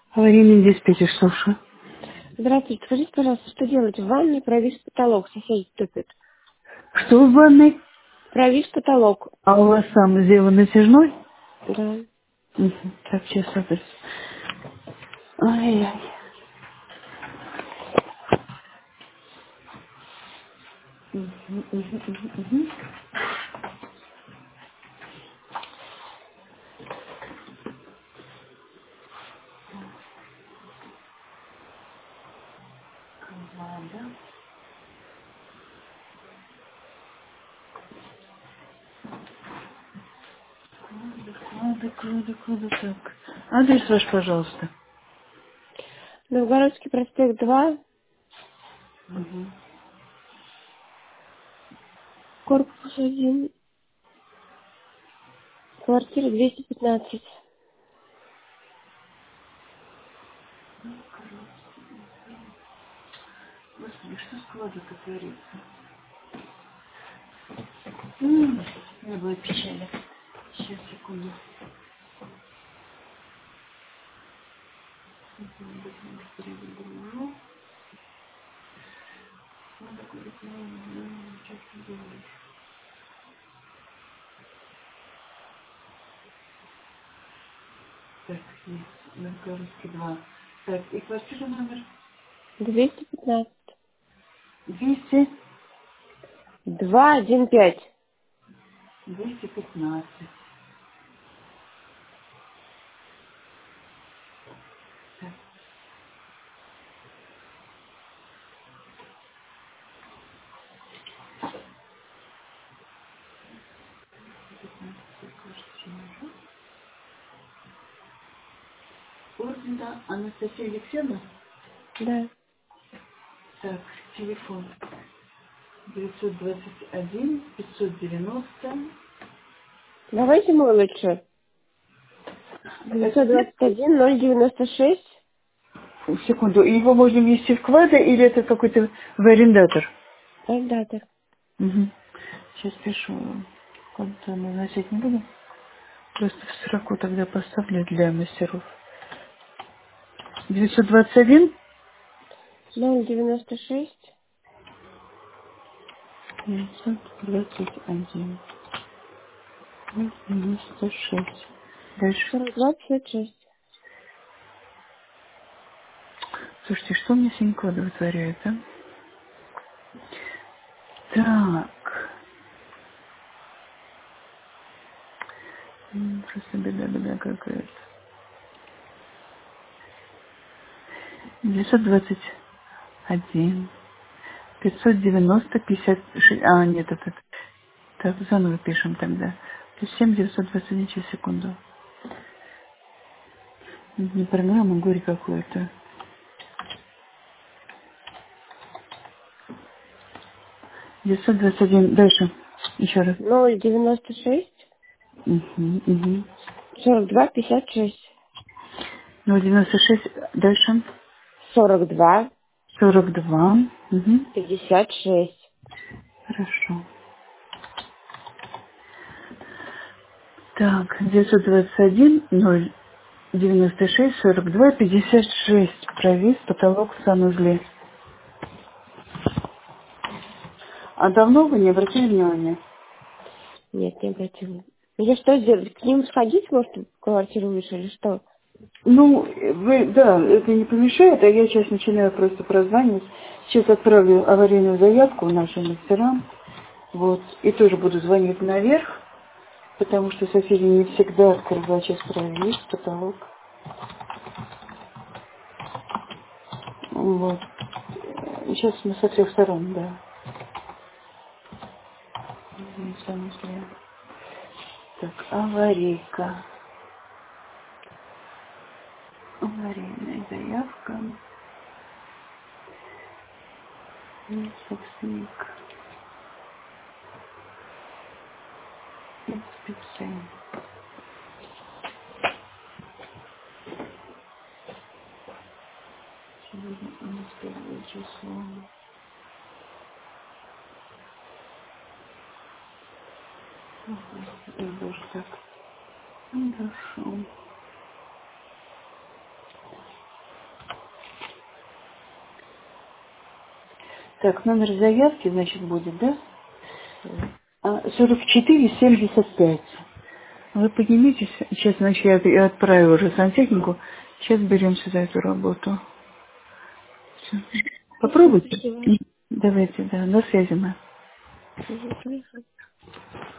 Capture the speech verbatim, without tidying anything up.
Аварийный диспетчер, слушаю. Здравствуйте, скажите, пожалуйста, что делать? В ванне провис потолок, соседи топят. Что в ванной? Провис потолок. А у вас сам сделан натяжной? Да. Мгм. Так, сейчас адрес. Ай-яй. Мгм, мгм, мгм, мгм. Ладно. Кладу, кладу, кладу, так. Адрес ваш, пожалуйста. Новгородский проспект два, Мгм. корпус один, квартира двести пятнадцать. Господи, что с кладу-то творится? М, Не было печали. Сейчас, секунду. Так, есть. Новгородский два. Так, и квартира номер двести пятнадцать. двести, два, один, пять. двести пятнадцать. Ордена Анастасия Алексеевна. Да. Так, телефон девятьсот двадцать один пятьсот девяносто. Давайте мой лучше. Это девятьсот нет? двадцать один ноль девяносто шесть. Секунду, его можно внести в квадры или это какой-то в арендатор? Дата. Угу. Сейчас пишу. Куда наносить не буду. Просто в строку тогда поставлю для мастеров. девятьсот двадцать один ноль девяносто шесть. девятьсот двадцать один девяносто шесть. Дальше. сорок два пятьдесят шесть. Слушайте, что у меня сегодня коды вытворяет, а? Так. М, Просто беда, беда какая-то. девятьсот двадцать один пятьсот девяносто пятьдесят шесть. А, нет, это... Так, заново пишем тогда. Плюс семь девятьсот двадцать один, через секунду. Не программа, горе какое-то. девятьсот двадцать один. Дальше. Еще раз. ноль девяносто шесть. Угу, угу. сорок два пятьдесят шесть. ноль девяносто шесть. Дальше. сорок два сорок два. Угу. пятьдесят шесть. Хорошо. Так, девятьсот двадцать один ноль девяносто шесть сорок два пятьдесят шесть. Провис потолок в санузле. А давно вы не обратили внимания? Нет, не обратила. Я что сделать? К ним сходить, может, в квартиру выше или что? Ну, вы, да, это не помешает, а я сейчас начинаю просто прозванивать. Сейчас отправлю аварийную заявку нашим мастерам. Вот. И тоже буду звонить наверх, потому что соседи не всегда открывают сейчас провис, потолок. Вот. Сейчас мы со всех сторон, да. Не знаю, если- Так, аварийка. Аварийная заявка. И собственник. Инспекция. Сегодня у нас первое число. Ой, Господи, боже, так. Хорошо. Так, номер заявки, значит, будет, да? сорок четыре семьдесят пять. Вы поднимитесь. Сейчас, значит, я я отправила уже сантехнику. Сейчас беремся за эту работу. Всё. Попробуйте. Спасибо. Давайте, да, на связи мы. Мгм, хорошо.